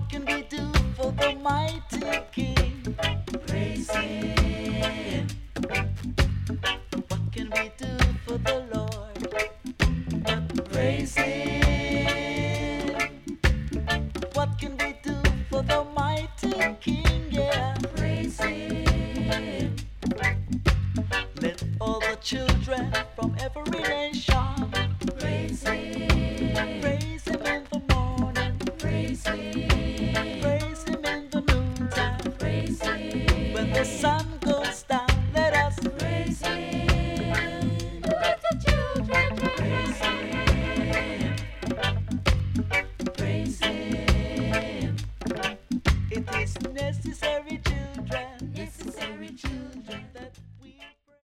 can we do for the mighty King? Praise Him. What can we do for the Lord? But praise Him. What can we do for the mighty King? Yeah, praise Him. Let all the children from every nation praise Him. Praise Him in the morning. Praise Him. Praise Him in the noontime. Praise Him. When the sun goes down, let us praise Him. Let the children praise Him. Praise Him. It is necessary